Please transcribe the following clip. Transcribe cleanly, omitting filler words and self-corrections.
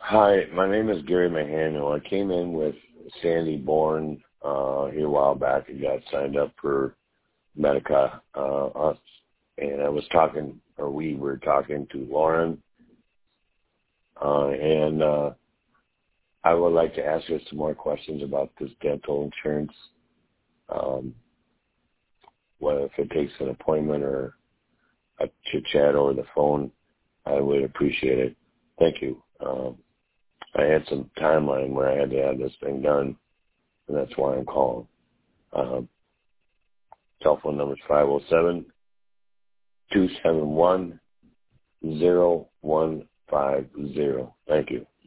Hi, my name is Gary Mahano. I came in with Sandy Bourne here a while back and got signed up for Medica. And I was talking, or we were talking to Lauren, and I would like to ask her some more questions about this dental insurance. Whether if it takes an appointment or a chit chat over the phone, I would appreciate it. Thank you. I had some timeline where I had to have this thing done, and that's why I'm calling. Telephone number is 507-271-0150. Thank you.